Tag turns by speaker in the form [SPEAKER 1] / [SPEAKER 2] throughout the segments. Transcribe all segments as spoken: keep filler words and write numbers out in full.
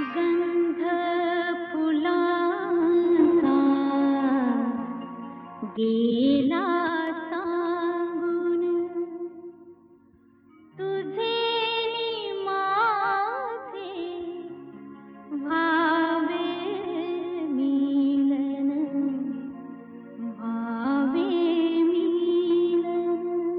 [SPEAKER 1] गंध फुलांचा गेला सांगून, तुझे नि माझे व्हावे मिलन, व्हावे मिलन.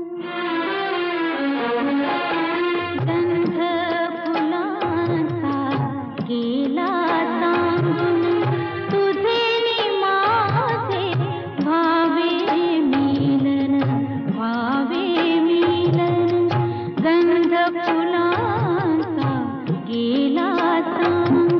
[SPEAKER 1] गंध फुलांचा गेला सांगून, तुझे नि माझे व्हावे मिलन, व्हावे मिलन. गंध फुलांचा गेला सांगून.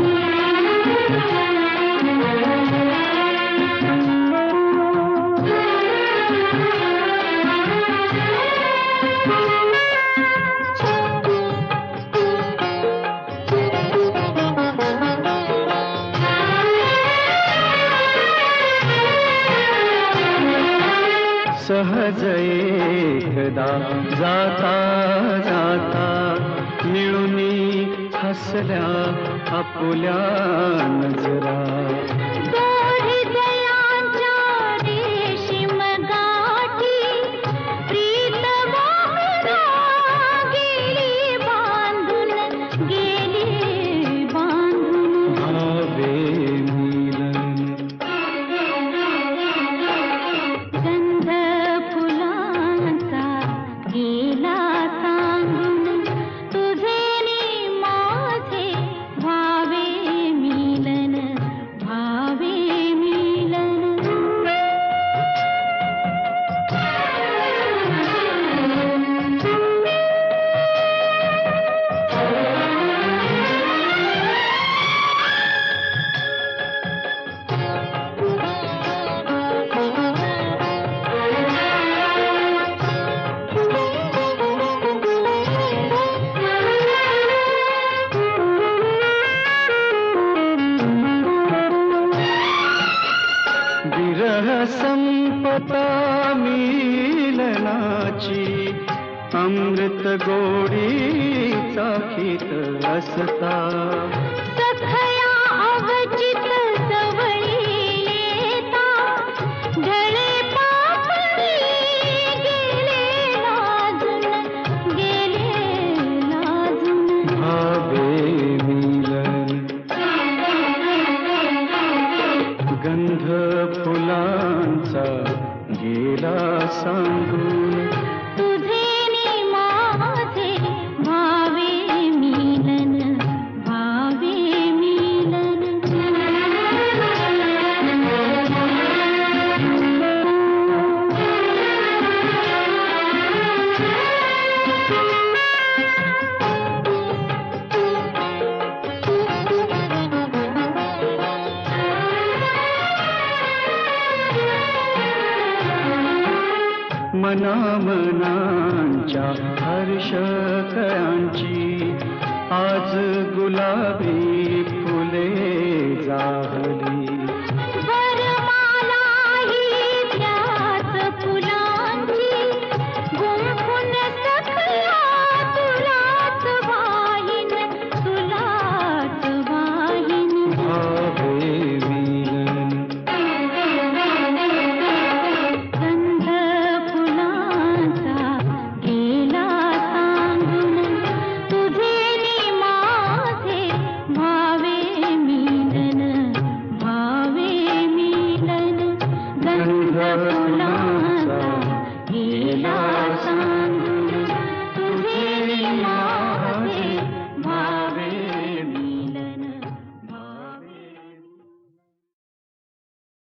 [SPEAKER 2] सहज एकदा जाता जाता मिळूनी हसल्या आपुल्या नजरा.
[SPEAKER 1] दोही दयांच्या रेशीम गाठी प्रीत वाहना गेली बांधून, गेली बांधून.
[SPEAKER 2] भावे मिलन.
[SPEAKER 1] गंध फुलांचा गेला सांगून, तुझे नि माझे व्हावे मिलन, व्हावे मिलन.
[SPEAKER 2] विरह संपता मिलनाची अमृत गोडी चाखीत असता.
[SPEAKER 1] सखया अवचित जवळी येता, ढळे पापणी गेले लाजून, गेले लाजून.
[SPEAKER 2] भावे मिलन. गंध फुलांचा गेला सांगून,
[SPEAKER 1] तुझे नि माझे व्हावे मिलन, व्हावे मिलन.
[SPEAKER 2] मनामनांच्या हर्ष कळांची आज गुलाबी फुले जाहली.